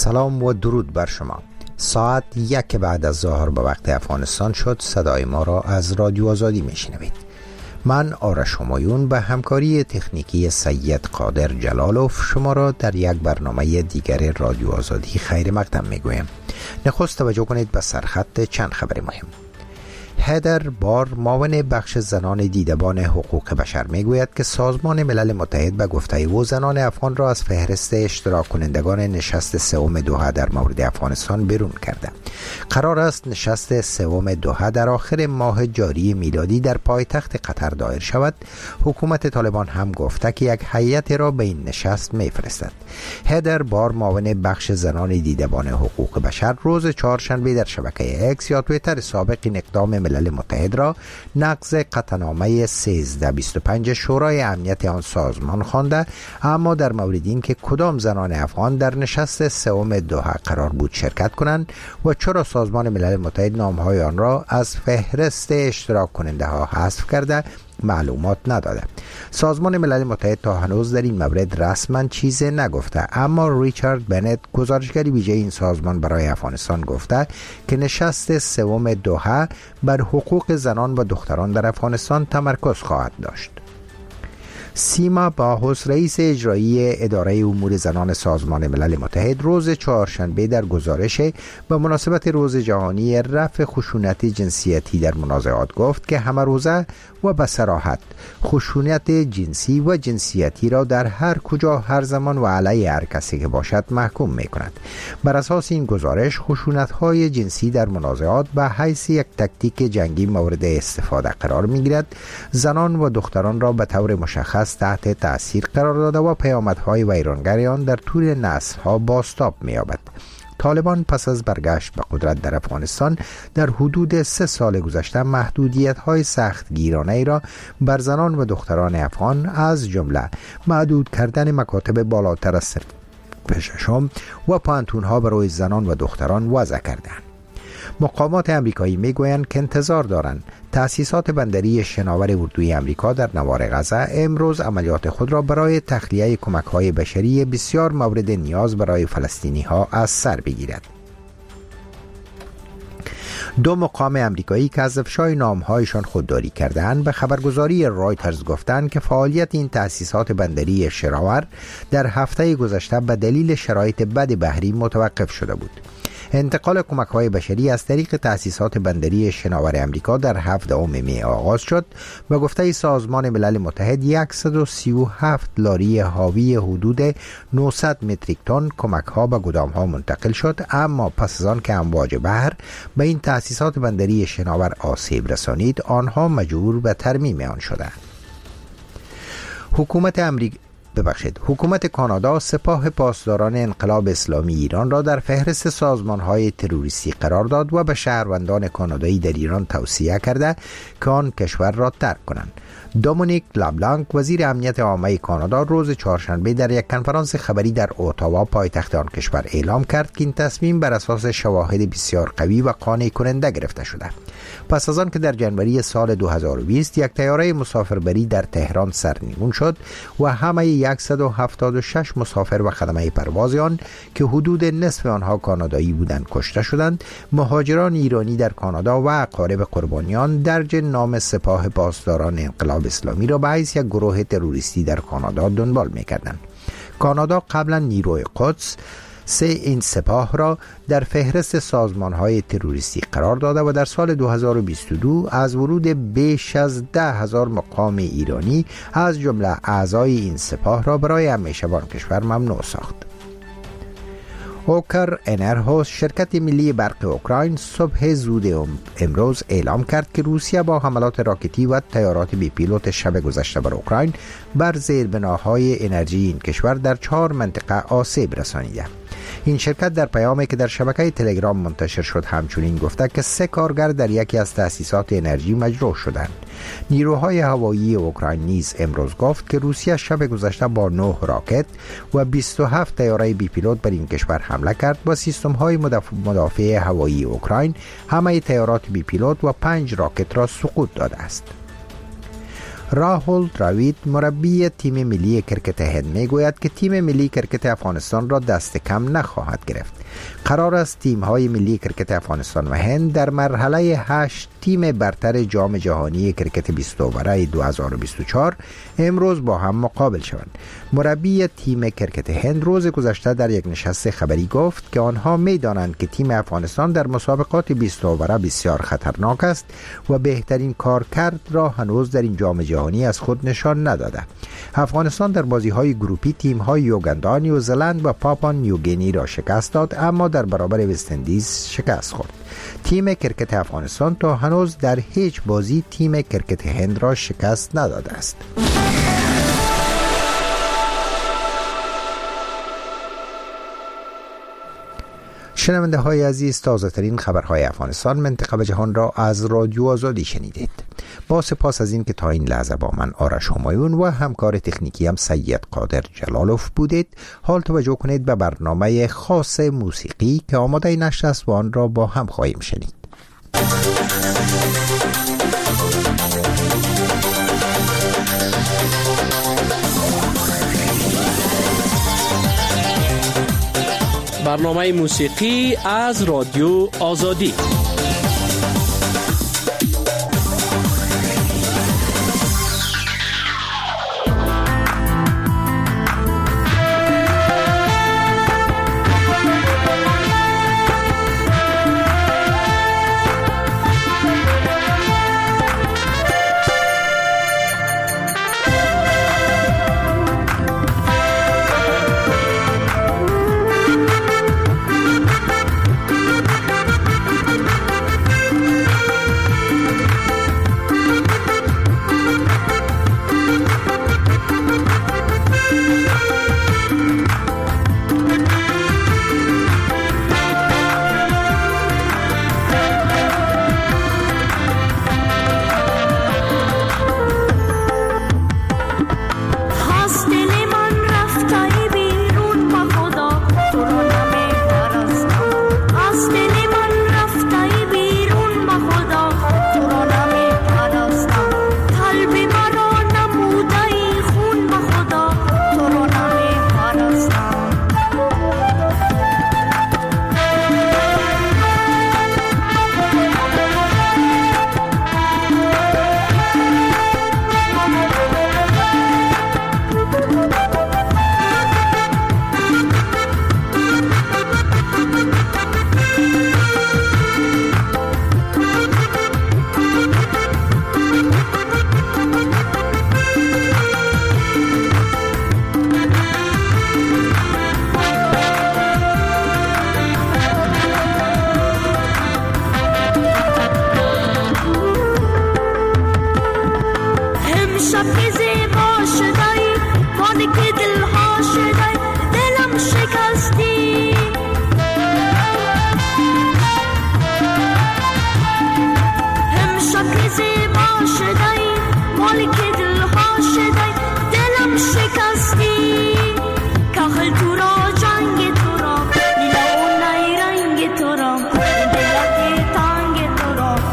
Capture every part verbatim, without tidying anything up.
سلام و درود بر شما. ساعت یک بعد از ظهر به وقت افغانستان شد. صدای ما را از رادیو آزادی میشنوید. من آرش همایون به همکاری تکنیکی سید قادر جلالوف شما را در یک برنامه دیگر رادیو آزادی خیر مقدم میگویم. نخست توجه کنید به سرخط چند خبر مهم. هدر بار، معاون بخش زنان دیدبان حقوق بشر، میگوید که سازمان ملل متحد به گفته او زنان افغان را از فهرست اشتراک کنندگان نشست سوم دوحه در مورد افغانستان بیرون کرده. قرار است نشست سوم دوحه در آخر ماه جاری میلادی در پایتخت قطر دایر شود. حکومت طالبان هم گفته که یک هیئت را به این نشست میفرستد. هدر بار، معاون بخش زنان دیدبان حقوق بشر، روز چهارشنبه در شبکه اکس یا توییتر سابق این اقدام ملل متحد را نقض قطعنامه سیزده بیست و پنج شورای امنیت آن سازمان خوانده، اما در مورد این که کدام زنان افغان در نشست سوم دوحه قرار بود شرکت کنند و چرا سازمان ملل متحد نامهای آن را از فهرست اشتراک کننده ها حذف کرده معلومات نداده. سازمان ملل متحد تا هنوز در این مورد رسما چیزی نگفته، اما ریچارد بنت، گزارشگر ویژه این سازمان برای افغانستان، گفته که نشست سوم دوحه بر حقوق زنان و دختران در افغانستان تمرکز خواهد داشت. سیما باهوس، رئیس اجرایی اداره امور زنان سازمان ملل متحد، روز چهارشنبه در گزارش به مناسبت روز جهانی رفع خشونت جنسیتی در منازعات گفت که همه روزه و به صراحت خشونت جنسی و جنسیتی را در هر کجا، هر زمان و علیه هر کسی که باشد محکوم می کند. بر اساس این گزارش، خشونت‌های جنسی در منازعات به حیث یک تکتیک جنگی مورد استفاده قرار می گیرد. زنان و دختران را به طور مشخص تحت تأثیر قرار داده و پیامدهای ویرانگر آن در طول نسل‌ها بازتاب می‌یابد. طالبان پس از برگشت به قدرت در افغانستان در حدود سه سال گذشته محدودیت‌های سختگیرانه ای را بر زنان و دختران افغان، از جمله محدود کردن مکاتب بالاتر از صرف ششم و پانتون‌ها برای زنان و دختران وضع کردند. مقامات امریکایی میگویند که انتظار دارند تأسیسات بندری شناور اردوی امریکا در نوار غزه امروز عملیات خود را برای تخلیه کمک‌های بشری بسیار مورد نیاز برای فلسطینی‌ها از سر بگیرد. دو مقام امریکایی که از افشای نامهایشان خودداری کردند به خبرگزاری رایترز گفتند که فعالیت این تأسیسات بندری شناور در هفته گذشته به دلیل شرایط بد بحری متوقف شده بود. انتقال کمک‌های بشری از طریق تأسیسات بندری شناور امریکا در هفدهم می آغاز شد و گفته سازمان ملل متحد صد و سی و هفت لاری حاوی حدود نهصد متریک تن کمک‌ها به گدام‌ها منتقل شد، اما پس از آن که امواج بحر به این تأسیسات بندری شناور آسیب رسانید، آنها مجبور به ترمیم آن شدند. حکومت امریکا ببخشید حکومت کانادا سپاه پاسداران انقلاب اسلامی ایران را در فهرست سازمان‌های تروریستی قرار داد و به شهروندان کانادایی در ایران توصیه کرده که آن کشور را ترک کنند. دومینیک لابلانک، وزیر امنیت عامه کانادا، روز چهارشنبه در یک کنفرانس خبری در اتاوا، پایتخت آن کشور، اعلام کرد که این تصمیم بر اساس شواهد بسیار قوی و قانع کننده گرفته شده. پس از آن که در جنوری سال دو هزار و بیست یک طیاره مسافربری در تهران سرنگون شد و همه صد و هفتاد و شش مسافر و خدمه پرواز آن که حدود نصف آنها کانادایی بودند کشته شدند، مهاجران ایرانی در کانادا و اقارب قربانیان درج نام سپاه پاسداران انقلاب اسلامی را به حیث یک گروه تروریستی در کانادا دنبال می‌کردند. کانادا قبلا نیروی قدس سه این سپاه را در فهرست سازمان‌های تروریستی قرار داده و در سال دو هزار و بیست و دو از ورود بیش از ده هزار مقام ایرانی از جمله اعضای این سپاه را برای همیشه به آن کشور ممنوع ساخت. اوکر انرهوس، شرکت ملی برق اوکراین، صبح زود امروز اعلام کرد که روسیه با حملات راکتی و طیارات بی پیلوت شب گذشته بر اوکراین بر زیربناهای انرژی این کشور در چهار منطقه آسیب رسانیده. این شرکت در پیامی که در شبکه تلگرام منتشر شد همچنین گفته که سه کارگر در یکی از تأسیسات انرژی مجروح شدند. نیروهای هوایی اوکراین نیز امروز گفت که روسیه شب گذشته با نه راکت و بیست و هفت طیاره بی پیلوت بر این کشور حمله کرد و سیستم‌های مدافع هوایی اوکراین همه طیارات بی پیلوت و پنج راکت را سقوط داده است. راهول دراوید مربی تیم ملی کرکت هند میگوید که تیم ملی کرکت افغانستان را دست کم نخواهد گرفت. قرار است تیم‌های ملی کرکت افغانستان و هند در مرحله هشت تیم برتر جام جهانی کرکت بیست اووره دو هزار و بیست و چهار امروز با هم مقابل شوند. مربی تیم کرکت هند روز گذشته در یک نشست خبری گفت که آنها می‌دانند که تیم افغانستان در مسابقات بیست اووره بسیار خطرناک است و بهترین کارکرد را هنوز در این جام جهانی از خود نشان نداده. افغانستان در بازی‌های گروپی تیم‌های یوگاندا، نیوزلند و پاپوا نیوگینی را شکست داد، اما در برابر وست اندیز شکست خورد. تیم کرکت افغانستان تا هنوز در هیچ بازی تیم کرکت هند را شکست نداده است. شنونده های عزیز، تازه ترین خبرهای افغانستان، منطقه و جهان را از رادیو آزادی شنیدید. با سپاس از این که تا این لحظه با من آرش همایون و همکار تکنیکی هم سید قادر جلالوف بودید. حال توجه کنید به برنامه خاص موسیقی که آماده نشر است و آن را با هم خواهیم شنید. برنامه موسیقی از رادیو آزادی.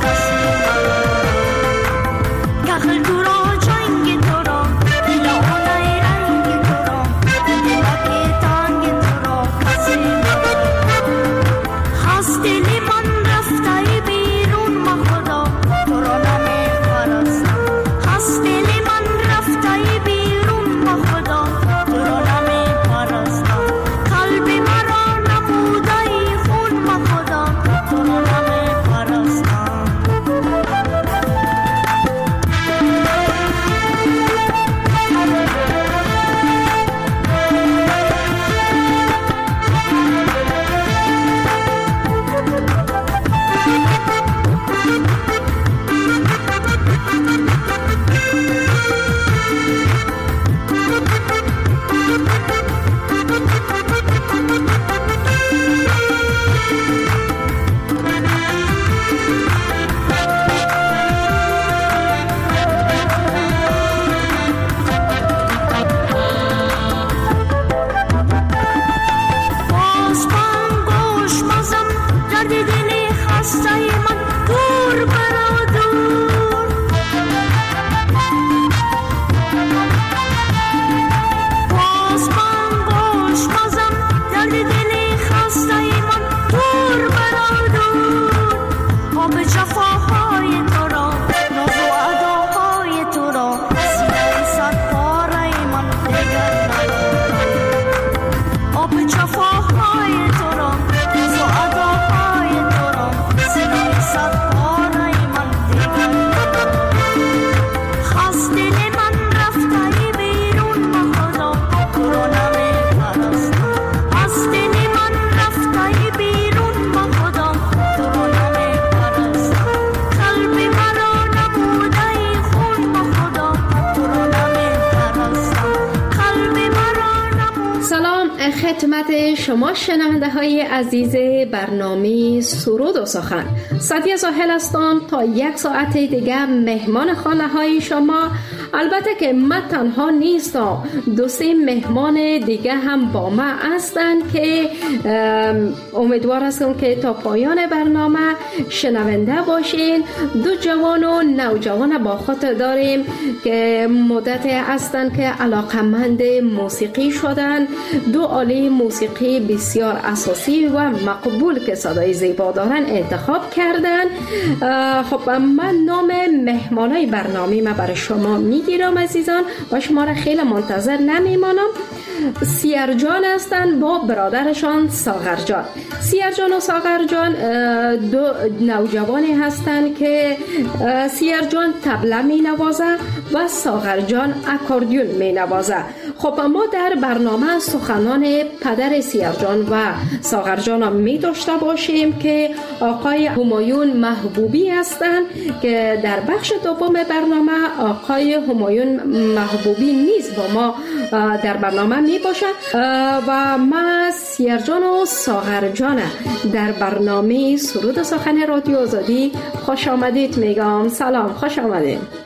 Kahal dura jayenge tora, ila خدمت شما شنونده های عزیز برنامه سرود و سخن. سعدیه زاهل هستم تا یک ساعت دیگه مهمان خانه های شما. البته که من تنها نیستم، دو سه مهمان دیگه هم با ما هستن که امیدوار هستم که تا پایان برنامه شنونده باشین. دو جوان و نوجوان با خود داریم که مدت هستن که علاقمند موسیقی شدن. دو آله موسیقی بسیار اساسی و مقبول که صدای زیبا دارن انتخاب کردن. خب من نام مهمانای برنامه ما برای شما میگیرم عزیزان و شما را خیلی منتظر نمیمانم. سیرجان هستن با برادرشان ساغرجان. سیرجان و ساغرجان دو نوجوانی هستن که سیرجان طبله می نوازه و ساغرجان اکوردیون می نوازه. خب ما در برنامه سخنان پدر سیرجان و ساغرجان هم می داشته باشیم که آقای همایون محبوبی هستن که در بخش دوم برنامه آقای همایون محبوبی نیز با ما در برنامه می باشن و ما سیرجان و ساغرجان در برنامه سرود سخن رادیو آزادی خوش آمدید میگم. سلام، خوش آمدید.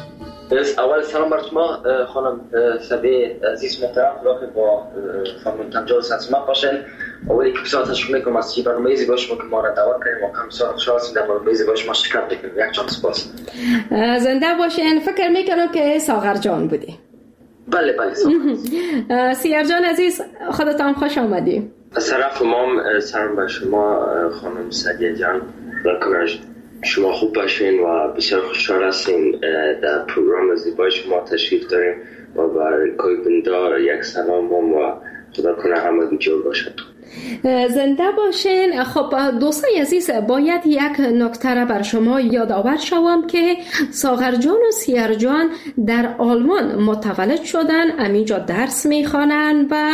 اول سلام بر شما خانم سبی عزیز محترم، خدا که با خانم تنجال سنسمت باشین. اولی که بسیار تشکر میکنم از چی برنامه زیبای شما که ما را دعوت کردیم و هم بسیار خوشحال هستیم در برنامه زیبای شما شرکت بکنیم. یک چند سپاس. زنده باشین. فکر میکنم که ساغر جان بودی. بله بله ساغر. سیرجان عزیز خودتان خوش آمدی. از طرف ما سلام بر شما خانم سعدیه جان، خدا شما خوب باشین و بسیار خوشحال هستیم در پروگرام زیبای شما تشریف داریم و برای کویبندار یک سلام و خدا کنه همه جور باشد. زنده باشین. خب دوستان عزیز، باید یک نکته را بر شما یادآور شوم که ساغرجان و سیرجان در آلمان متولد شدن، همینجا درس میخوانن و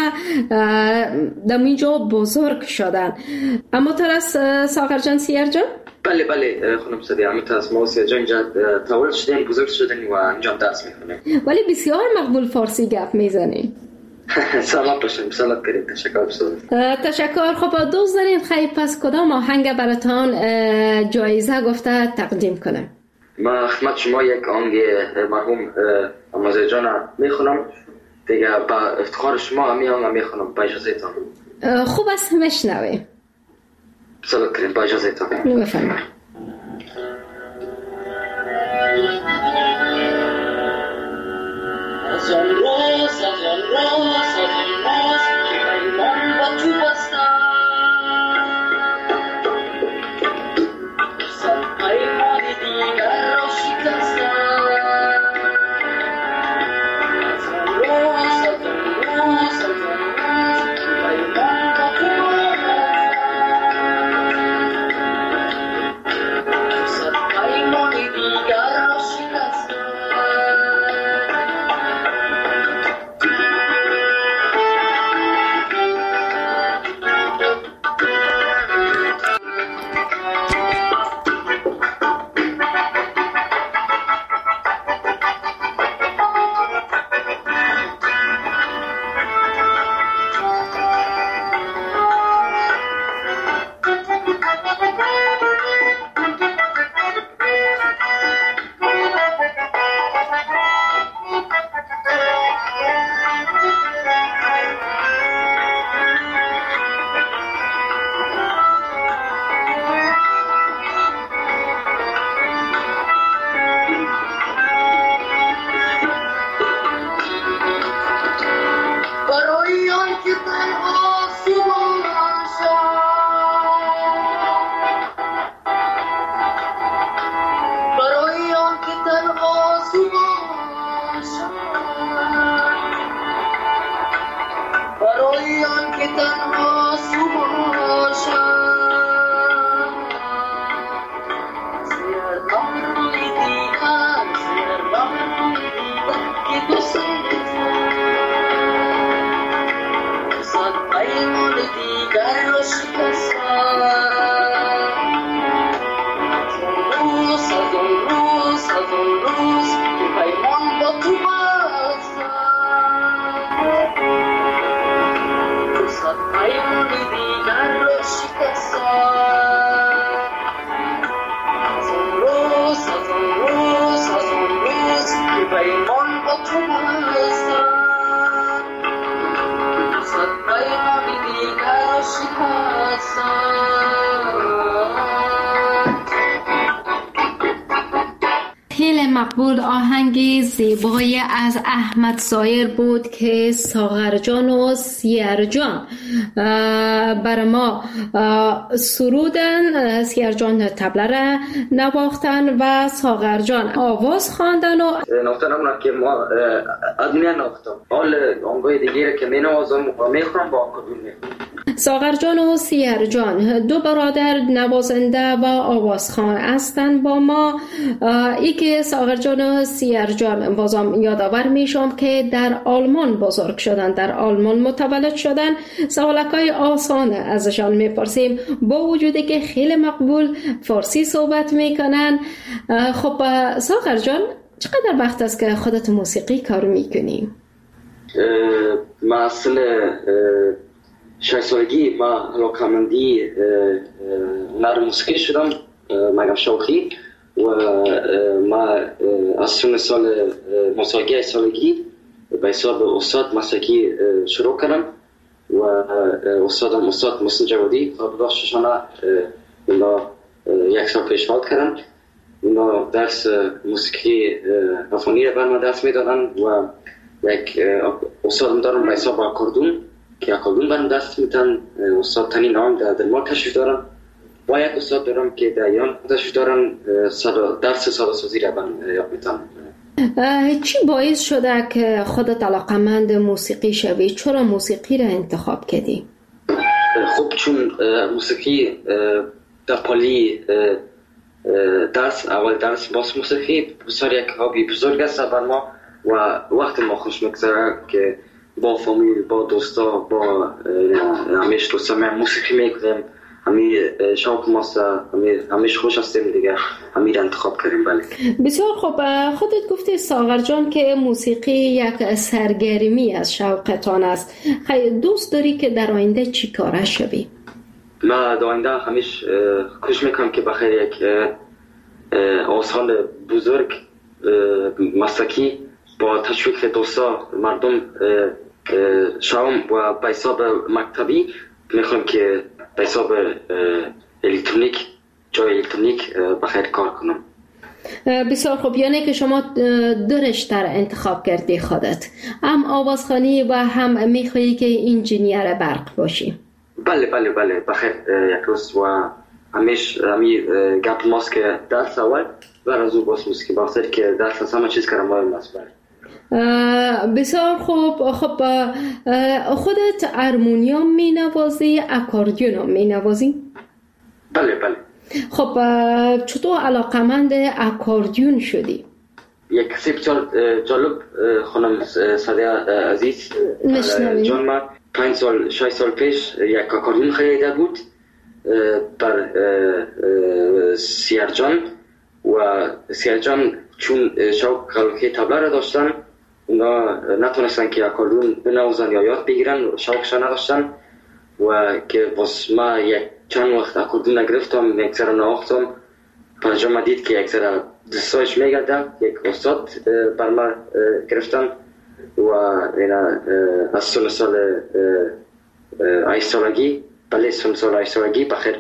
در اینجا بزرگ شدن. اما ترس ساغرجان سیرجان؟ بله بله خانم سعدی، همینطور از ما و سیرجان اینجا تولد شدیم، بزرگ شدیم و اینجا درس میخونیم. ولی بسیار مقبول فارسی گپ میزنی. سلام باشیم. سلام کریم. تشکر بسیار. تشکر. خب دوست دارین خیلی پس کدام آهنگ براتان جایزه گفته تقدیم کنم؟ ما خدمت شما یک آهنگ مرحوم امازه جان میخونم دیگه، با افتخار شما همین آهنگ میخونم با اجازهتان. خوب است میشنویم. سلام کریم با اجازهتان. بفرمایید. از آن روز از آن روز از آن روز که پیمان با تو بستم، صد پیمان دیگر را شکستم. از آن روز از آن روز از آن روز که پیمان با تو بستم، پیمان با تو بستم صد پیمانی دیگر شکستم. خیلی مقبول آهنگی زیبای از احمد ظاهر بود که ساغر جان و سیر جان بر ما سرودن. سیر جان طبله را نواختن و ساغر جان آواز خواندن و نوختن همون که ما ادمین نوختم حال آنگاه دیگه که می نوازم و میخونم با آکادون میخونم. ساغر جان و سیر جان دو برادر نوازنده و آوازخوان هستند با ما. ای که ساغر جان و سیر جان بازم یادآور میشم که در آلمان بزرگ شدن، در آلمان متولد شدن. سوالکای آسان ازشان میپرسیم با وجودی که خیلی مقبول فارسی صحبت میکنن. خب ساغر جان چقدر وقت است که خودت موسیقی کار میکنی؟ ما اصل شش سالگی ما علاقمندی هنر موسیقی شدم مگم شوخی و ما از سن سال موسیقی سالگی به حساب استاد مسلکی شروع کردم و استادم استاد محسن جوادی ببخششانه اینا یک سال پیش فوت کردن. اینا درس موسیقی افغانی را بر ما درس میدادن و یک استادم دارم به حساب آکاردون که آکاردون برم دست میتن. استاد تنی نام در دنمارک تشریف دارم و یک استاد دارم که در ایران تشریف دارن درس سازسازی را برم یاد میتن. چی باعث شده که خودت علاقمند موسیقی شوی؟ چرا موسیقی را انتخاب کردی؟ خب چون موسیقی در پالی درس اول درس باز موسیقی بسیار یک هابی بزرگ است بر ما و وقت ما خوش میگذره که با فامیل با دوستا با همیشه دوستا ما موسیقی میکنیم. همی شوق ماست، همی همیشه خوش هستیم دیگه، همی را انتخاب کردیم. بله بسیار خوب. خودت گفتی ساغر جان که موسیقی یک سرگرمی از شوقتان است. خیلی دوست داری که در آینده چی کاره شوی؟ ما در آینده همیشه کوشش میکنم که بخیر یک آوازخوان بزرگ مسلکی با تشویق دوستا مردم شوم و به حساب مکتبی میخوام که به حساب الکترونیک جای الکترونیک بخیر کار کنم. بسیار خوب. یعنی که شما دو رشته انتخاب کردی خودت، هم آوازخوانی و هم میخوایی که انجینیر برق باشی؟ بله بله بله بخیر یک روز و همیشه همی گپ ماست که درس اول و از او باز موسیقی بخاطر که درس همه چیز کردم مهم است. بسیار خوب. خب خودت ارمونیوم می نوازی، اکاردیون هم می نوازی؟ بله بله. خب چطور علاقمند اکاردیون شدی؟ یک کسی بسیار جالب خانم صدیه عزیز جان ما پنج سال شش سال پیش یک اکاردیون خریده بود بر سیر جان و سیر جان چون شوق خلقی طبله را داشتن اونا نتونستن که اکاردیون بنوازن یا یاد بگیرن، شوقش نداشتن و که واسه ما یک چند وقت اکاردیون نگرفتم، یک سر نواختم. پس جا دید که یک سر دستایش میگرده، یک استاد بر ما گرفتن و اینا از سن سال هشت سالگی بله سن سال هشت سالگی بخیر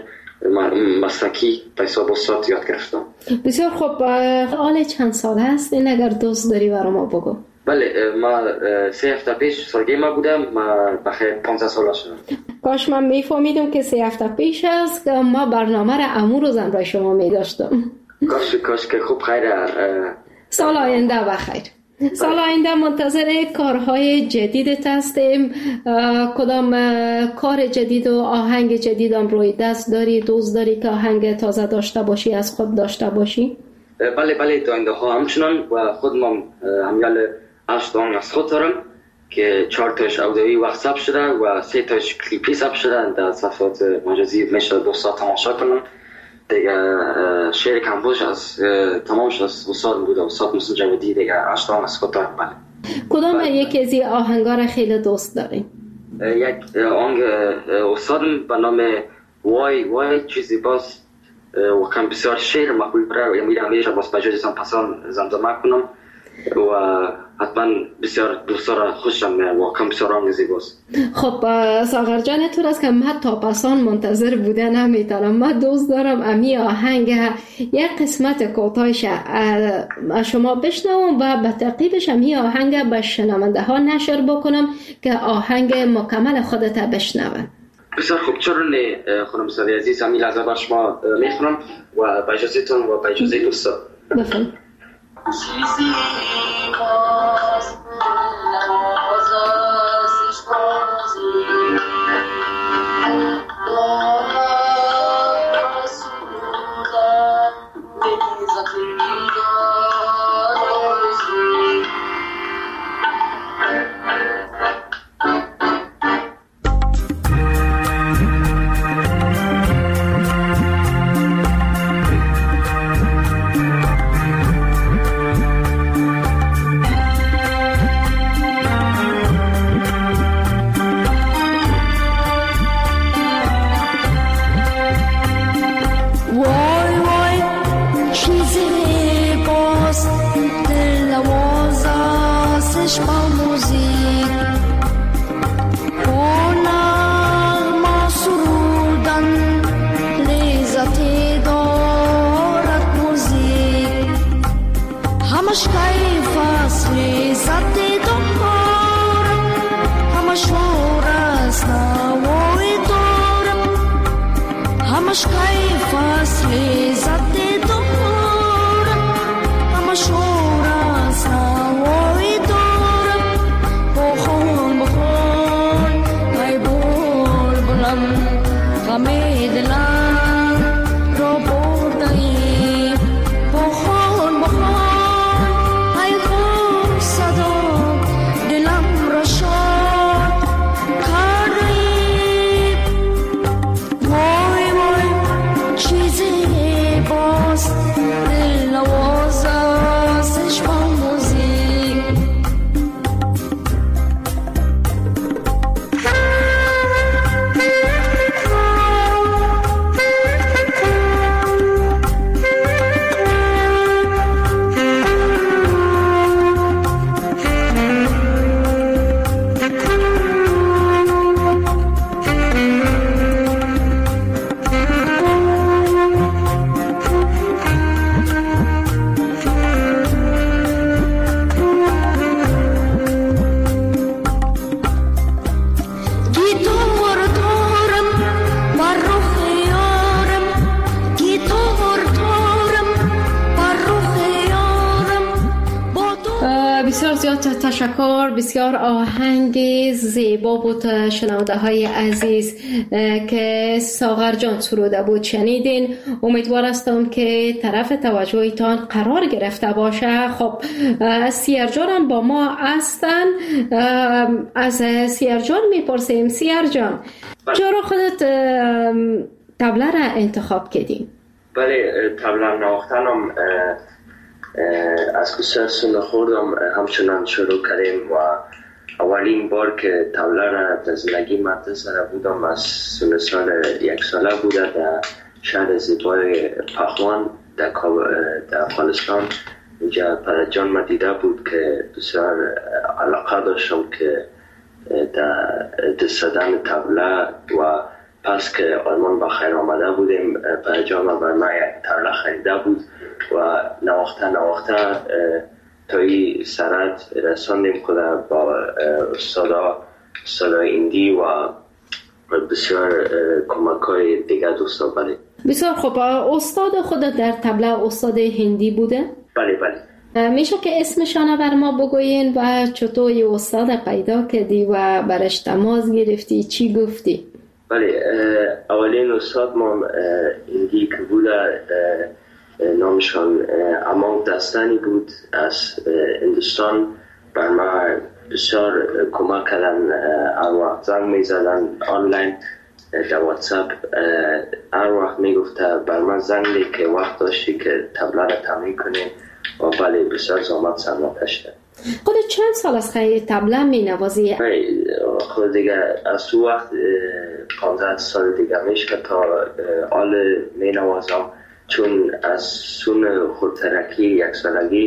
مسلکی به حساب استاد یاد گرفتم. بسیار خوب. حال چند سال هست این اگر دوست داری برای ما بگو؟ بله ما سه هفته پیش سالگی ما بودم، ما بخیر پانزده ساله شدم. کاش من میفهمیدم که سه هفته پیش است که ما برنامه را امور و زن را شما میداشتم. کاش کاش که خوب خیره. سال آینده بخیر. سال آینده منتظر کارهای جدیدت هستیم. کدام کار جدید و آهنگ جدید هم روی دست داری؟ دوست داری که آهنگ تازه داشته باشی، از خود داشته باشی؟ بله بله تا آینده ها همچنان و خودم همیال هشت آهنگ از خود دارم که چهار تاش اودیویی وقت ثبت شده و سه تاش کلیپی ثبت شده در صفحات مجازی میشه دوستا تماشا کنن دیگه. شعر کمپوش از تمامش از استاد بود، استاد محسن جوادی دیگه. هشت آهنگ از خود دارم. بله. کدام بله. یکی از این آهنگا را خیلی دوست داری؟ یک آهنگ استادم به نام وای وای چیزی باز و کم بسیار شعر مقبول برای میرم همیشه باز بجای زن پسان زمزمه کنم و حتما بسیار دوستان خوشم میاد، واقعا بسیار رنگ زیباست. خب ساغر جان اینطور است که من تا پسان منتظر بوده نمیتونم. من دوست دارم امی آهنگ یک قسمت کوتاهش از شما بشنوم و به تعقیبش امی آهنگ به شنونده ها نشر بکنم که آهنگ مکمل خودت بشنون. بسیار خوب، چرا نه خانم سادی عزیز، همین لحظه بر شما میخونم و با اجازهتون و با اجازه دوستان. بفرمایید. چیزی باز نوازش بازی دارم رسولم نیزتی دارازی تشکر. بسیار آهنگ زیبا بود شنونده های عزیز که ساغر جان سروده بود شنیدین. امیدوار هستم که طرف توجهتان قرار گرفته باشه. خب سیر جان با ما هستن. از سیر جان میپرسیم، سیر جان چرا خودت طبله را انتخاب کردین؟ بله، طبله نواختنم از که سن خوردم همچنان شروع کردیم و اولین بار که طبله را در زندگی مدرسه را بودم از سن سال یک ساله بوده در شهر زیبای پهلوان در, در افغانستان. اینجا پدر جان ما دیده بود که بسیار علاقه داشتم که در دست زدن طبله و پس که آلمان با خیر آمده بودیم پدر جان ما بر ما یک طبله خریده بود و نواخته نواخته تا این سرد رساندیم خود با استادا استادا ایندی و بسیار کمک های دیگه دوستا. بله بسیار خوب. استاد خودت در طبله استاد هندی بوده؟ بله بله. میشه که اسمشان بر ما بگوین و چطور یه استاد پیدا کردی و برش تماس گرفتی، چی گفتی؟ بله، اولین استاد ما هندی که بوده نامشان امان دستانی بود از هندوستان. بر ما بسیار کمک کردن، هر وقت زنگ می زدن آنلاین در واتساپ، هر وقت می گفته بر من زنگ دی که وقت داشتی که طبله را تمرین کنی و بله بسیار زحمت سرمتش ده. خودت چند سال از خیلی طبله می نوازی؟ خود دیگه از تو وقت پانزده سال دیگه میشه که تا آل می نوازم، چون از سون خودترکی یک سالگی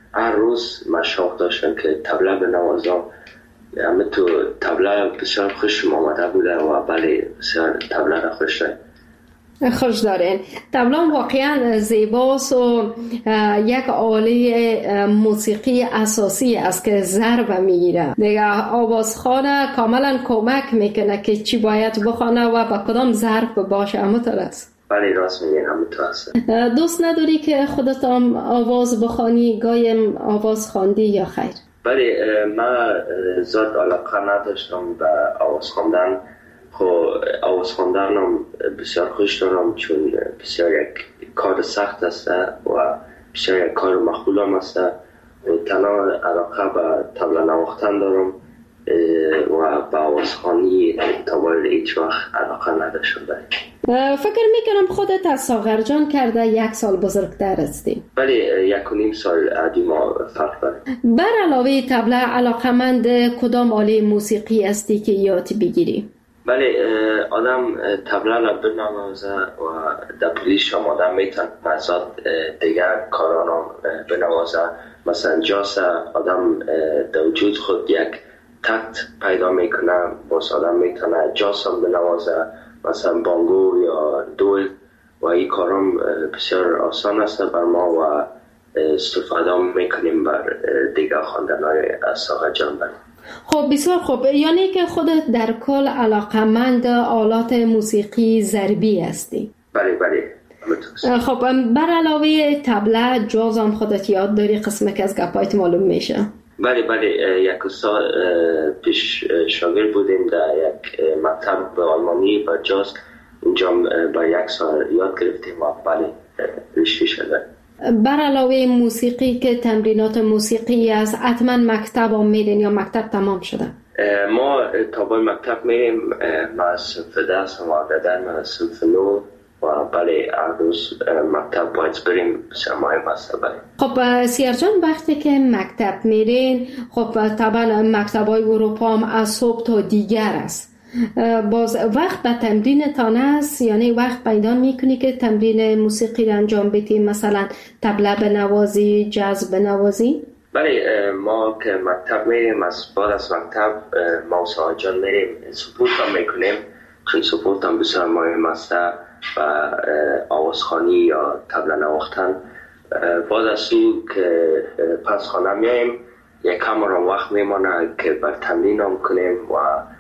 هر روز من شوق داشتم که طبله بنوازم. همه تو طبله بسیار خوشم آمده بوده و بله بسیار طبله را خوش دارم. خوش دارین. طبله واقعا زیباست و یک آله موسیقی اساسی است که ضرب میگیره. دیگه آوازخوانه کاملا کمک میکنه که چی باید بخونه و با کدام ضرب باشه. همونطور است؟ بله راست میگین، همونطور است. دوست نداری که خودت هم آواز بخوانی، گایم آواز خواندی یا خیر؟ بله من زیاد علاقه نداشتم به آواز خواندن. خب آواز خواندنم بسیار خوش دارم چون بسیار یک کار سخت است و بسیار یک کار مخول هم است و تنها علاقه به طبله نواختن دارم و به آواز خوانی تا به هیچ وقت علاقه نداشتم. فکر میکنم خودت از ساغر جان کرده یک سال بزرگتر هستی. بله یک و نیم سال عدی ما فرق داره. بر علاوه طبله علاقمند کدام آله موسیقی هستی که یاد بگیری؟ بله آدم طبله را بنوازه و در پلیش هم آدم میتونه مزاد دیگر کاران بنوازه. مثلا جاس آدم در وجود خود یک تکت پیدا میکنه، باز آدم میتونه جاس هم بنوازه، مثلا بانگو یا دول و این کارام بسیار آسان است بر ما و استفاده میکنیم بر دیگر خواندن‌های از ساغر جان. بر خب بسیار خوب، یعنی که خودت در کل علاقمند آلات موسیقی ضربی هستی؟ بله بله. خب بر علاوه طبله جاز هم خودت یاد داری؟ قسمه که از گپایت معلوم میشه. بله بله یک سال پیش شاگرد بودیم در یک مکتب آلمانی با جاز. اینجا با یک سال یاد گرفتیم و بله رشته شده. بر علاوه موسیقی که تمرینات موسیقی است، حتما مکتب هم میرین یا مکتب تمام شده؟ ما تا به مکتب میریم. ما از صنف ده سماردن من از صنف نو و بله هر روز مکتب باید بریم، بسیار مهم است. بله. خب سیار جان وقتی که مکتب میرین، خب طبعا مکتب های اروپا هم از صبح تا دیگر است، باز وقت به تمرین تان است؟ یعنی وقت پیدا میکنی که تمرین موسیقی را انجام بدی، مثلا طبله بنوازی، جاز بنوازی؟ بله ما که مکتب میریم، از بعد از مکتب ما و ساغر جان میریم سپورت هم میکنیم چون سپورت هم بسیار مهم است و آوازخوانی یا طبله نواختن. بعد از او که پس خانه میاییم یک کم را وقت میمانه که بر تمرین هم کنیم و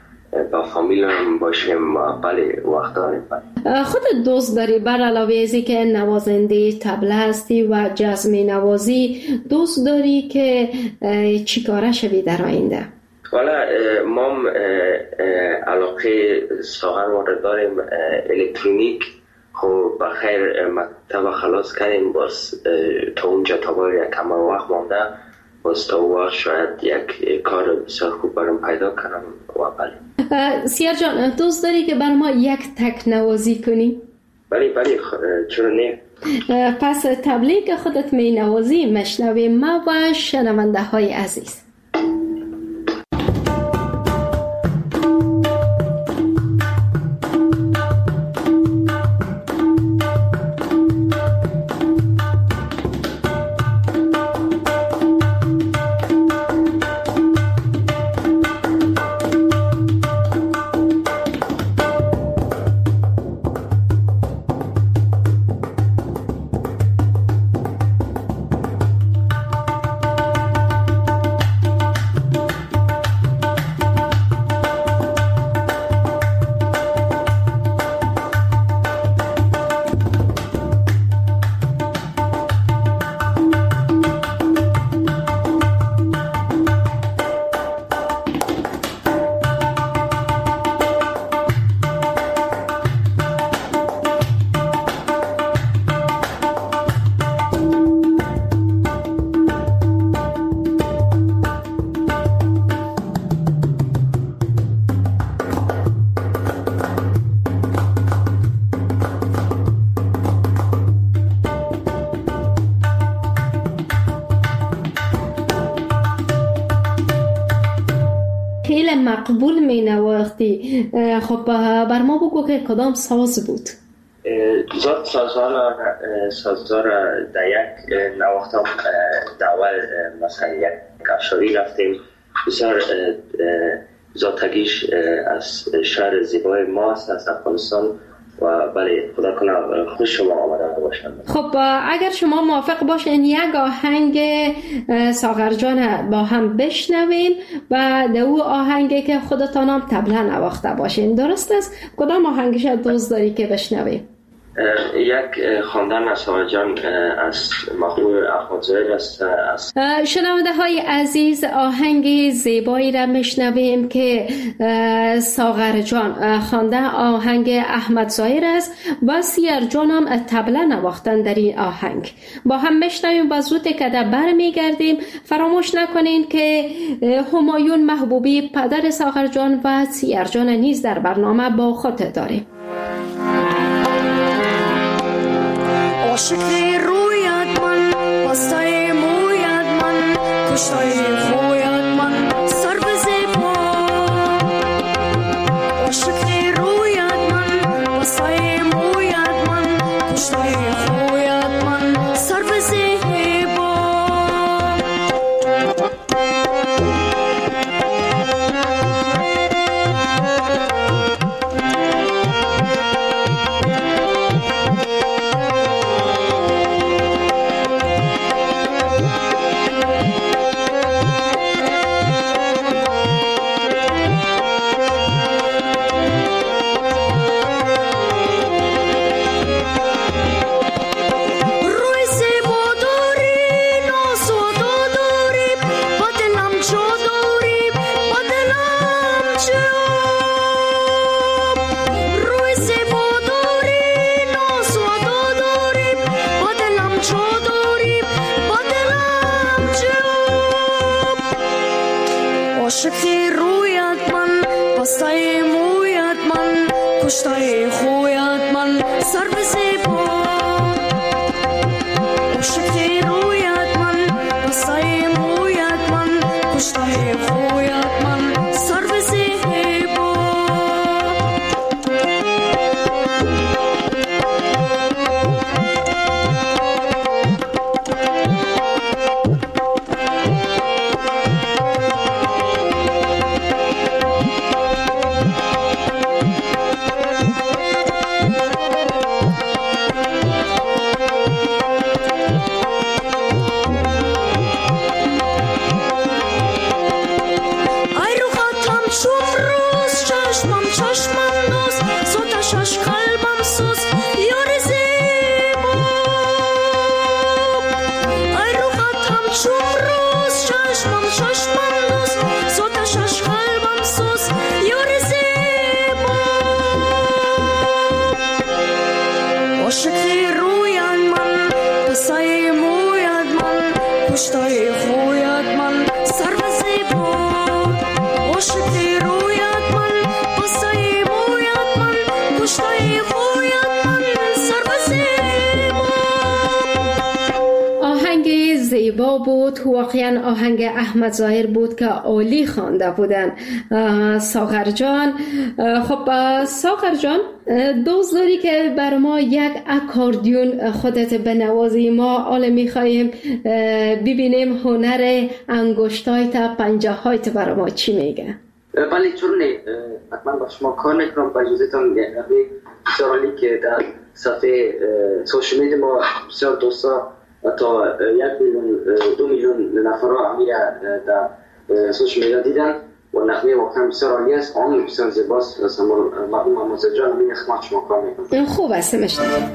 با فامیل هم باشیم و بله وقت داریم. خودت دوست داری بر علاوه ازی که نوازنده طبله هستی و جاز می نوازی، دوست داری که چی کاره شوی در آینده؟ والا ما علاقه ساغر وارد داریم الکترونیک. خب بخیر مکتب خلاص کردیم، باز تا اونجا تا باید یک کم وقت مانده، باز تا وقت شاید یک کار بسیار خوب برام پیدا کنم و بله. سیار جان دوست داری که بر ما یک تک نوازی کنی؟ بله بله چرا نه. پس طبله که خودت می نوازی مشنویم ما و شنونده های عزیز. مقبول می نواختی. خب بر ما بگو که کدام ساز بود؟ زاد سازها سازها را در یک نواخت هم دول مثلا یک افشاری رفتیم. بسیار زادتگیش از شهر زیبای ماست، از افغانستان، و بله خدا کنه خوش شما آمدن باشند. خب اگر شما موافق باشین یک آهنگ ساغر جان با هم بشنویم و در او آهنگی که خودتان هم طبلا نواخته باشین، درست است؟ کدام آهنگش دوست داری که بشنویم؟ یک خواندن از ساغر جان از محبوب احمد ظاهر است. شنونده های عزیز، آهنگ زیبایی را میشنویم که ساغر جان خوانده آهنگ احمد ظاهر است و سیر جان هم طبله نواختن در این آهنگ. با هم میشنویم و زود که در بر میگردیم. فراموش نکنین که همایون محبوبی پدر ساغر جان و سیر جان نیز در برنامه با خود داریم. عاشقی رویت من، پستای مویت من، کشتای خویت من، سر به زیبا. عاشقی رویت من، پستای مویت من، کشتای خویت من، سر به زیبا. عاشقی رویت من، پستای مویت من، کشتای خویت من، سر به زیبا. عاشقی رویت من، پستای مویت من، کشتای خویت من، سر به زیبا. عاشقی رویت من، پستای مویت من، کشتای خویت من، سر به زیبا. عاشقی رویت من، پستای مویت من، کشتای خویت من، سر به زیبا. آهنگ زیبا بود، واقعا آهنگ احمد ظاهر بود که عالی خوانده بودن ساغر جان. خب ساغر جان، دوست داری که بر ما یک اکاردیون خودت بنوازی؟ ما حالا میخواییم ببینیم هنر انگشتایت پنجه هایت بر ما چی میگه. بله چون نه، حتما با شما کار نکنم. با اجازهتان بسیار عالی که در صفحه سوشال میدیا ما بسیار دوستا تا یک میلیون دو میلیون نفر را امیر در سوشال میدیا دیدن و نغمه واقعا بسیار عالی است. آن بسیار زیباست. از مرحوم محمد جان می خدمت شما کار میکنم. خوب است مشتاق.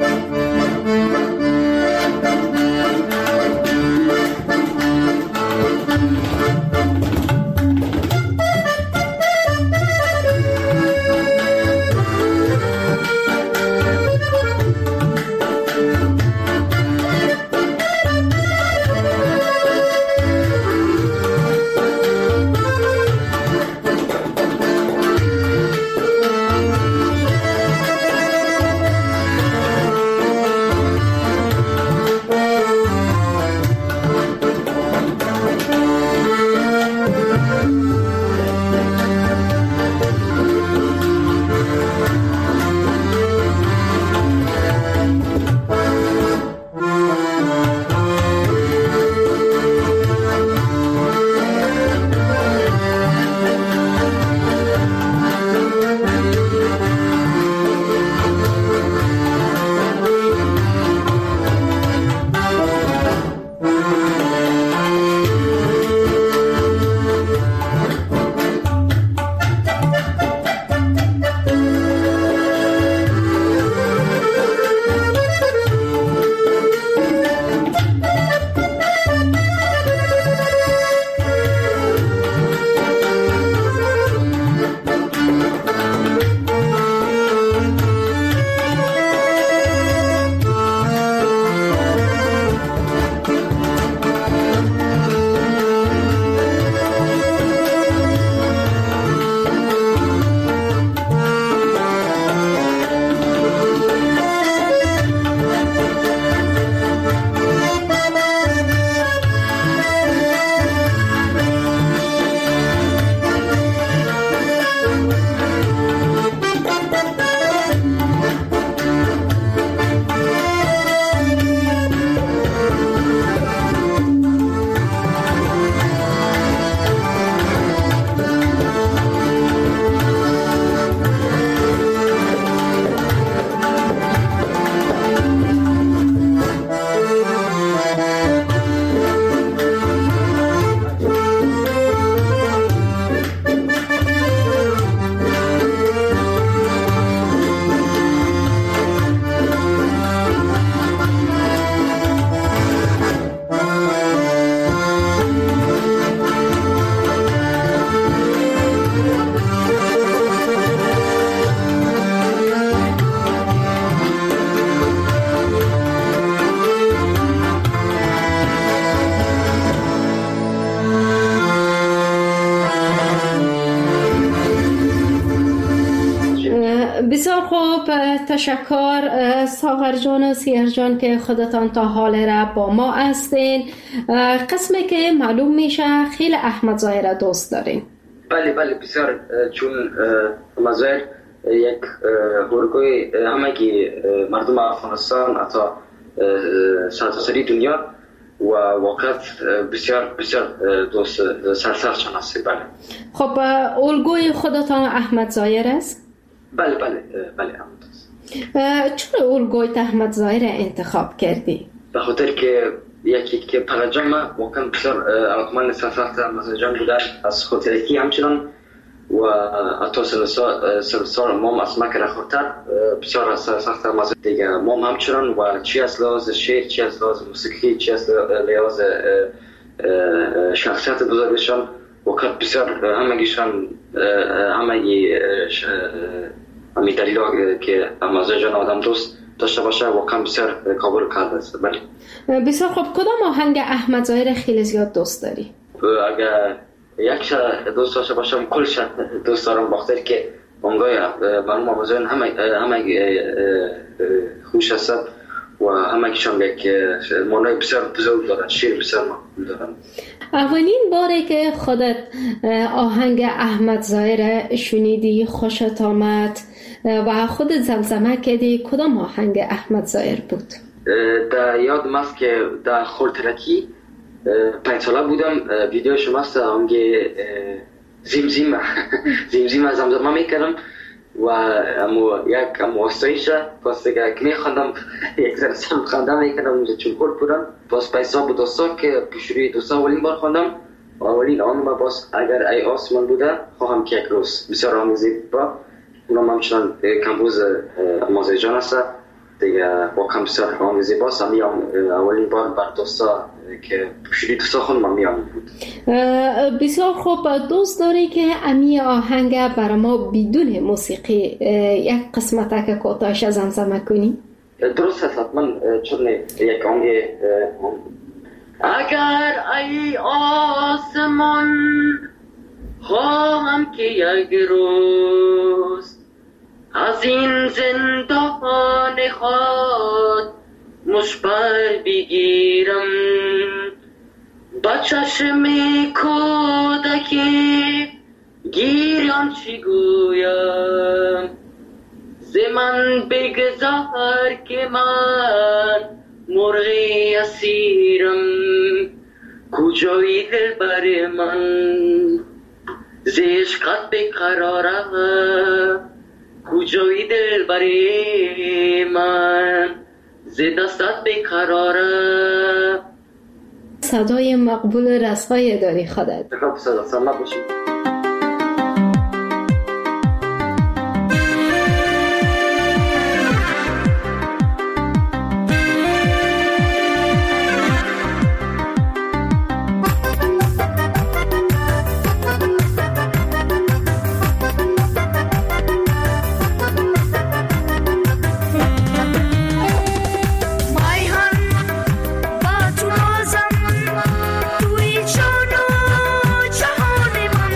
خوب، تشکر ساغر جان و سیر جان که خودتان تا حال را با ما هستین. قسمی که معلوم میشه خیلی احمد ظاهر را دوست دارین. بله بله بسیار، چون احمد ظاهر یک هورگوی همگی مردم افغانستان حتی سرتاسری دنیا و واقعا بسیار بسیار دوست سرسخت هست. بله. خب الگوی خودتان احمد ظاهر است؟ بله بله بله احمد. چرا الگوی احمد ظاهر انتخاب کردی؟ به خاطر که یکی که پرجام واقعا بسیار علاقمند سرسخت احمد جان بوده، از خاطرکی همچنان و حتی سلسال مام از مکر خورتر بسیار سرسخت احمد دیگه مام همچنان و چی از لحاظ شعر، چی از لحاظ موسیقی، چی از لحاظ شخصیت بزرگشان واقعا بسیار همگیشان همگی همی دلیل که احمد جان آدم دوست داشته باشه واقعا بسیار قابل کرده است. بله. بسیار خوب، کدام آهنگ احمد ظاهر خیلی زیاد دوست داری؟ اگر یک شب دوست داشته باشم کل شب دوست دارم، بخاطر که اونگاه برام احمد ظاهر همه همه خوش هست و همه کشان یک معنای بسیار بزرگ دارن، شیر بسیار مقبول دارن. اولین باره که خودت آهنگ احمد ظاهر شنیدی خوشت آمد و خودت زمزمه کردی، کدام آهنگ احمد ظاهر بود؟ در یادم است که در خورترکی پنج ساله بودم، ویدیو شما است اونگه زمزمه زمزمه زمزمه میکردم و امو یک امو استایش پس دیگه که میخواندم یک ذره سم خواندم میکردم اونجا چون کل بودم. پس پیسا بود دوستا که پیشوری دوستا اولین بار خواندم، اولین آن ما باز اگر ای آسمان بوده خواهم که یک روز بسیار آمیزید با اونم همچنان کمپوز مازه جان است دیگه واقعا بسیار آمیزید باست. همیام اولین بار بر دوستا که پیشوری دوستا خوندم همیام بود. بسیار خوب، دوست داری که امی آهنگ برای ما بدون موسیقی یک قسمت که کوتاهش زمزمه کنی؟ درست هست حتما، چون یک آهنگ اگر ای آسمان خواهم که یک روز از این زندان خود مشبر بگیرم، با چشم کودکی گیران چی گویم، ز من بگذار که من مرغی اسیرم، کجای دل بر من ز عشقت بقراره، کجای دل بر من ز دستت بقراره. صدای مقبول رسای داری خودت. خب صدا سلامت باشید. توی جان و جهان من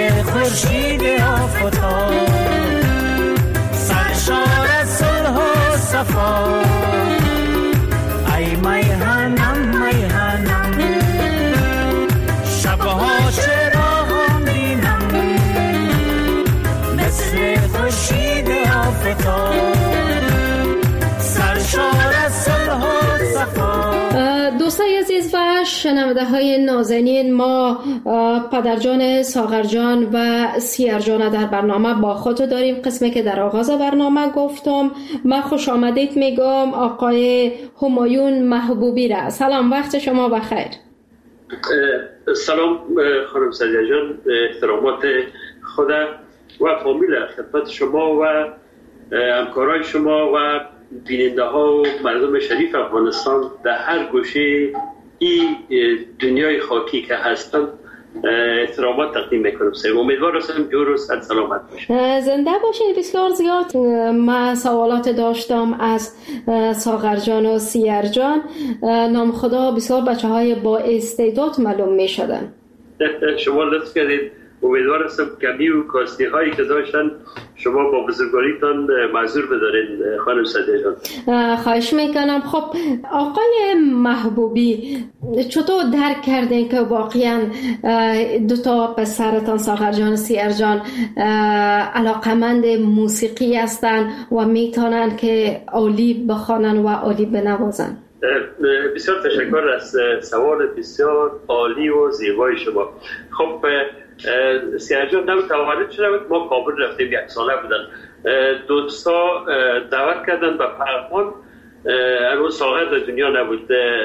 خورشید آفتاب سرشار از صلح و صفا ای میهنم میهنم شبها چراغم بینم مثل خورشید آفتاب سرشار از صلح و صفا. دوستای عزیز و شنونده های نازنین، ما پدرجان، ساغرجان و سیرجان در برنامه با خود داریم. قسمی که در آغاز برنامه گفتم من خوش آمدید میگم آقای همایون محبوبی را. سلام، وقت شما بخیر. سلام خانم سدیه جان، احترامات خدا و فامیل خدمت شما و همکارای شما و بیننده ها و مردم شریف افغانستان در هر گوشه این دنیای خاکی که هستن احترامات تقدیم میکنم. امیدوار هستم جور و صد سلامت باشید. زنده باشید. بسیار زیاد من سوالات داشتم از ساغرجان و سیرجان. نام خدا بسیار بچه های با استعداد معلوم می شدن. شما لطف کردید. امیدوار هستم کمی و کاستی هایی که داشتن شما با بزرگواریتان معذور بدارین خانم سدیه جان. خواهش میکنم. خب آقای محبوبی، چطور درک کردین که واقعا دو تا پسرتان ساغرجان و سیرجان علاقمند موسیقی هستن و میتونن که عالی بخوانن و عالی بنوازن؟ بسیار تشکر از سوال بسیار عالی و زیبای شما. خب سیرجان نم تولد شده بود، ما کابل رفتیم، یک ساله بودن. دوستا دعوت کردن به پرخان. اون ساغر در دنیا نبود.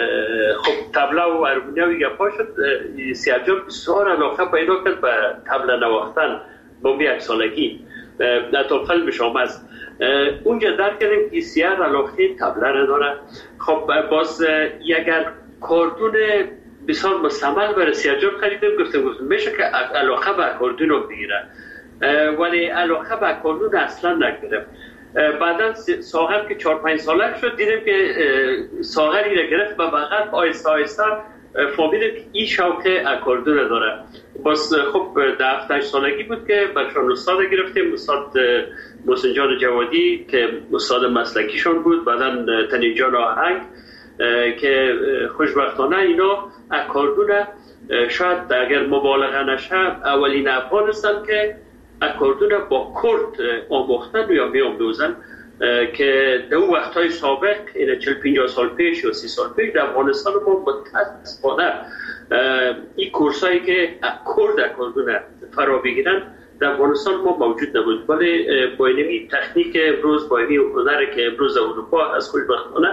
خب تبله و ارمونیا و گپا شد. سیرجان بسیار علاقه پیدا کرد به تبله نواختن با یک سالگی. تا قلبش آمد. اونجا درک کردیم که سیر علاقه تبله را داره. خب باز اگر کاردون بسیار مستعمل برای سیرجان خریدیم، گفتم گفتم میشه که علاقه به اکاردون رو بگیره، ولی علاقه به اکاردون اصلا نگرفت. بعدا ساغر که چهار پنج ساله شد دیدیم که ساغری را گرفت و بغل آیسته آیسته فهمیدیم که این شوق اکاردون داره. باز خب در هفت هشت سالگی بود که برشان استاد گرفتیم، استاد محسن جان جوادی که استاد مسلکیشون بود، بعدا تنیجان آهنگ که خوشبختانه اینا اکاردون شاید اگر مبالغه نشه اولین افغان هستن که اکاردون با کرد آموختن یا می آموزن، که در اون وقتهای سابق این چهل پنجاه سال پیش یا سی سال پیش در افغانستان ما متاسفانه این کورسایی که کرد اکاردون فرا بگیرن در افغانستان ما موجود نبود. ولی با اینمی تکنیک امروز، با اینمی هنر که امروز در اروپا از خوشبختانه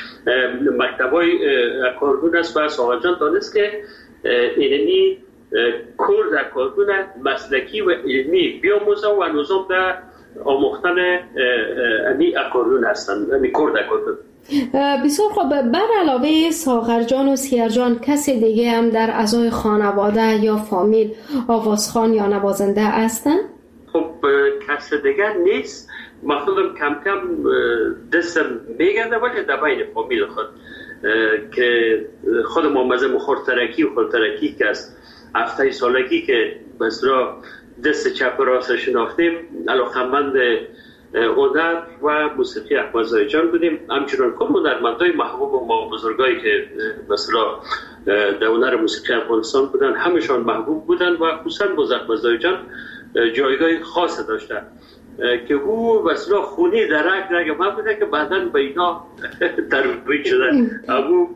مکتبای اکاردون است و ساغرجان دانست که اینمی کرد اکاردون مسلکی و علمی بیاموزه و نظام در آموختن امی اکاردون هستند، امی کرد اکاردون. بسیار خوب. بر علاوه ساغرجان و سیرجان کسی دیگه هم در اعضای خانواده یا فامیل آوازخوان یا نوازنده هستن؟ خب کسی دیگه نیست. من خودم کم کم دستم میگرده، ولی در بین فامیل خود که خودم آمزم خورترکی و خورترکی که از هفته سالگی که بسرا دست چپ راست شناختیم علاقمند هنر و موسیقی احمدزاده جان بودیم. همچنان کل هنرمندای محبوب ما بزرگایی که مثلا در هنر موسیقی افغانستان بودن همشان محبوب بودن و خصوصا باز احمدزاده جان جایگاه خاص داشتن که او مثلا خونی در رگ رگ من بوده که بعداً به اینا ترویج شده. ابو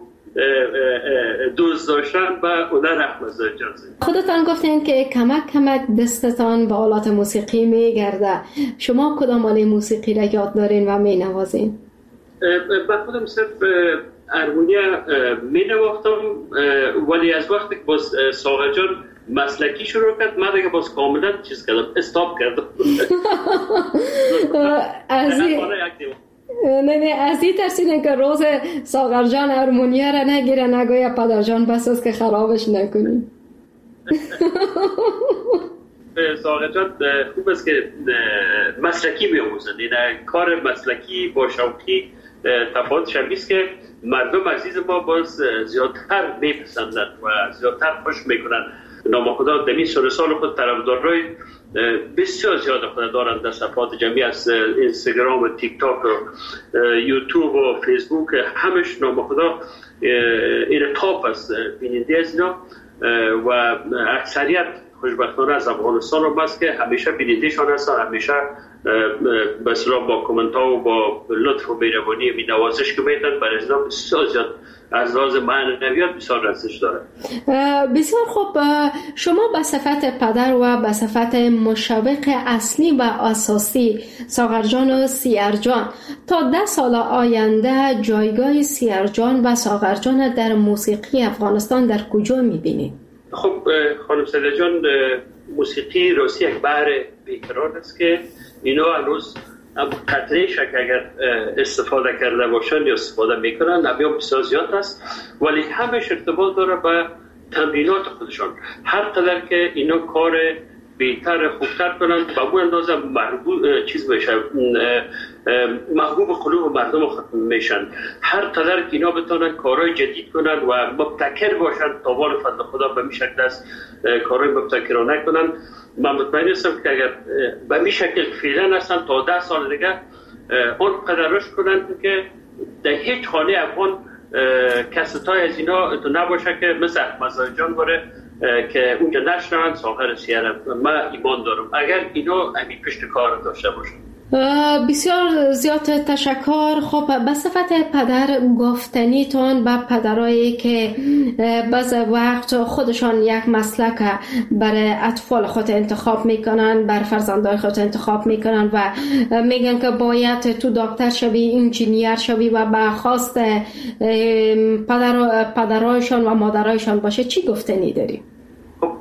دوست داشتن و هنر احمدزاده جان. خودتان گفتین که کمک کمک دستتان به آلات موسیقی میگرده. شما کدام آله موسیقی را یاد دارین و می نوازین؟ من خودم صرف ارمونیا می نواختم، ولی از وقتی که باز ساغر جان مسلکی شروع کرد من دیگه باز کاملا چیز کردم، استاپ کردم. از نه نه از این ترسینه که روز ساغر جان ارمونیا را نگیره نگویا پدر جان بس است که خرابش نکنیم. ساغر جان خوب است که مسلکی بیاموزن. این کار مسلکی با شوقی تفاوت شمیست که مردم عزیز ما باز زیادتر میپسندن و زیادتر خوش میکنن. نامخدا دمی سال سال خود طرفدارای بسیار زیاد خود دارند در صفحات جمعی از اینستاگرام و تیک تاک و یوتیوب و فیسبوک، همش نامخدا این تاپ است بیننده از اینا و اکثریت خوشبختانه از افغانستان رو بست که همیشه بینندهشان هستن، همیشه بسیار با کومنت ها و با لطف و مهربانی می نوازش که میتن برای ازنا بسیار زیاد از لحاظ معنویات بسیار رسش داره. بسیار خوب، شما به صفت پدر و به صفت مشوق اصلی و اساسی ساغر جان و سیر جان، تا ده سال آینده جایگاه سیر جان و ساغر جان در موسیقی افغانستان در کجا میبینید؟ خب خانم سیده جان، موسیقی روسی یک بحر بیکران است که اینا هنوز قطره شک اگر استفاده کرده باشن یا استفاده میکنن نمیان بسیار زیاد است، ولی همش ارتباط داره به تمرینات خودشان. هر قدر که اینا کار بهتر خوبتر کنن به اون اندازه محبوب چیز میشه، محبوب قلوب مردم میشن. هر قدر که اینا بتونن کارهای جدید کنن و مبتکر باشن، طوال فضل خدا به می شکل است کارهای مبتکرانه کنن. من مطمئن هستم که اگر به می شکل فعلا هستن تا ده سال دیگه اون قدر رشد کنن که در هیچ خانه افغان کستای از اینا نباشه که مثل احمد جان باره که اونجا نشنوند ساغر سیرم. من ایمان دارم اگر اینا همین پشت کار داشته باشن. بسیار زیاد تشکر. خب به صفت پدر گفتنیتون به پدرایی که بعض وقت خودشان یک مسلک برای اطفال خود انتخاب میکنن، بر فرزندای خود انتخاب میکنن و میگن که باید تو دکتر شوی، انجینیر شوی و به خواست پدر پدرایشان و مادرایشان باشه، چی گفتنی داری؟ خب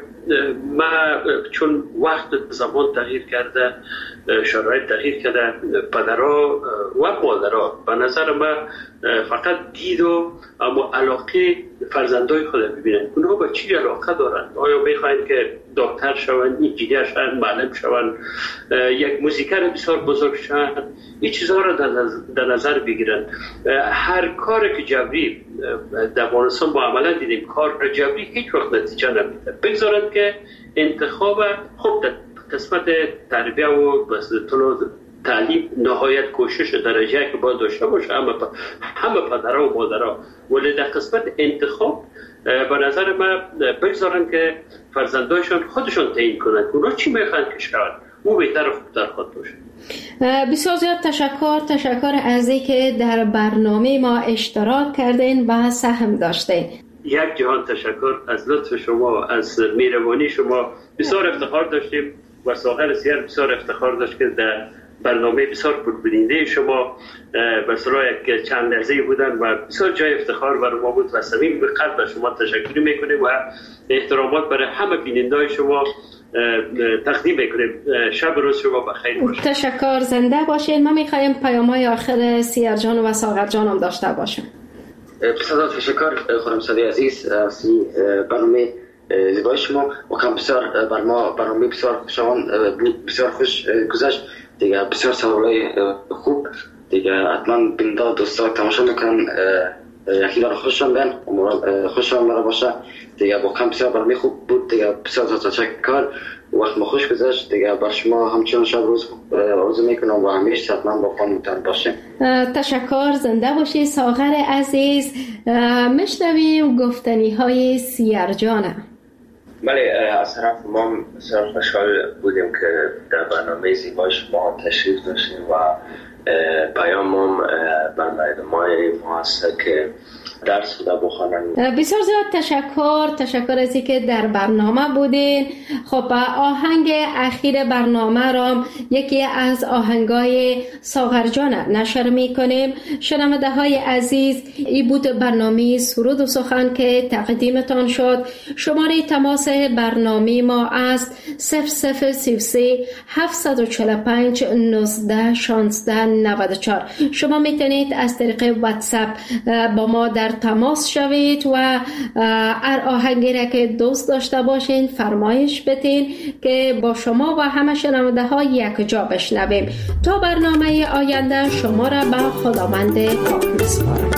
ما چون وقت زمان تغییر کرده، شرایط تغییر کرده، پدرها و مادرها به نظر ما فقط دید و اما علاقه فرزندای خود ببینن. اونها با چی علاقه دارند؟ آیا میخواین که دکتر شوند، انجینیر شوند، معلم شوند، یک موزیکر بسیار بزرگ شوند؟ این چیزها را در نظر بگیرن. هر کار که جبری در افغانستان با عملا دیدیم، کار جبری هیچ وقت نتیجه نمیده. بگذارند که انتخاب خوب در قسمت تربیه و تعلیم نهایت کوشش درجه که باید داشته باشه همه همه پدرها و مادرها، ولی در قسمت انتخاب به نظر من بگذارن که فرزندایشان خودشان تعیین کنند اونا چی میخوان که شود، او بهتر و خوبتر خود باشه. بسیار زیاد تشکر تشکر از اینکه در برنامه ما اشتراک کردین و سهم داشتین. یک جهان تشکر از لطف شما، از مهربانی شما. بسیار افتخار داشتیم و ساغر سیر بسیار افتخار داشت که در برنامه بسیار پربیننده شما بسیار یک چند لحظه بودن و بسیار جای افتخار برای ما بود و صمیم به قلب شما تشکر میکنیم و احترامات برای همه بیننده شما تقدیم میکنیم. شب روز شما بخیر باشه. تشکر، زنده باشین. ما میخوایم پیام‌های آخر سیر جان و ساغر جان هم داشته باشیم. بسیار تشکر خانم سعدی عزیز از برنامه زیبای شما و کم بسیار بر ما برنامه بسیار خوشایند بود، بسیار خوش گذشت دیگه، بسیار سوالای خوب دیگه. حتما بیننده دوستا تماشا میکنن یکی داره خوششان بیان خوششان مرا باشه دیگه. با کم بسیار برنامه خوب بود دیگه، بسیار تشکر. وقت ما خوش گذشت دیگه. بر شما همچنان شب روز آرزو میکنم و همیشه حتما با خانمتان باشیم. تشکر، زنده باشی ساغر عزیز. میشنویم گفتنی های سیر جانه. بله، از طرف ما بسیار خوشحال بودیم که در برنامه زیبای شما تشریف داشتیم و پیامم بر مردمای ما هست که درس بوده بخوانن. بسیار زیاد تشکر تشکر از اینکه در برنامه بودین. خب آهنگ اخیر برنامه را یکی از آهنگای ساغر جان نشر میکنیم. شنونده های عزیز، این بود برنامه سرود و سخن که تقدیمتان شد. شماره تماس برنامه ما است صفر صفر سی و سه هفت چهار پنج نوزده شانزده نود و چهار. شما میتونید از طریق واتساپ با ما در تماس شوید و هر آهنگی را که دوست داشته باشین فرمایش بدین که با شما و همه شنونده ها یک جا بشنویم. تا برنامه آینده شما را به خداوند پاک میسپارم.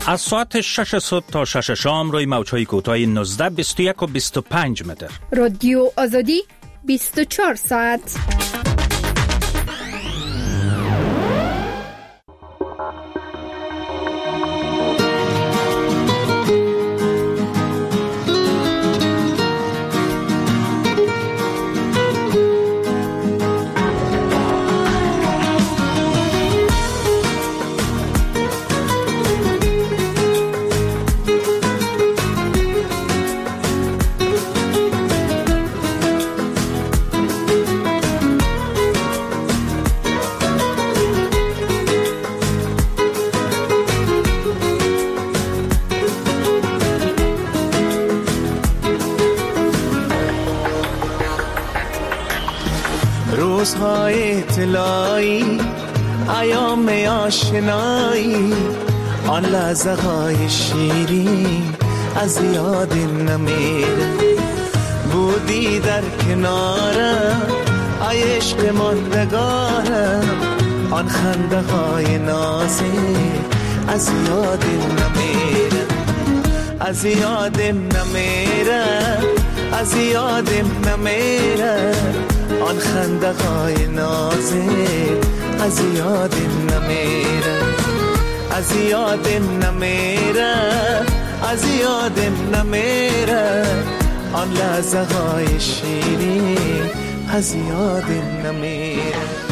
از ساعت شش صبح تا شش شام روی موج‌های کوتاه نوزده، بیست و یک و بیست و پنج متر. رادیو آزادی بیست و چهار ساعت. روزهای طلایی، ایام آشنایی، آن لحظه های شیرین از یاد نمیره. بودی در کنارم ای عشق ماندگارم، آن خنده های نازک از یاد نمیره. از یادم نمیره، از یادم نمیره، آن خنده های نازک از یادم نمیره. از یادم نمیره، از یادم نمیره، آن لحظه های شیرین از یادم نمیره.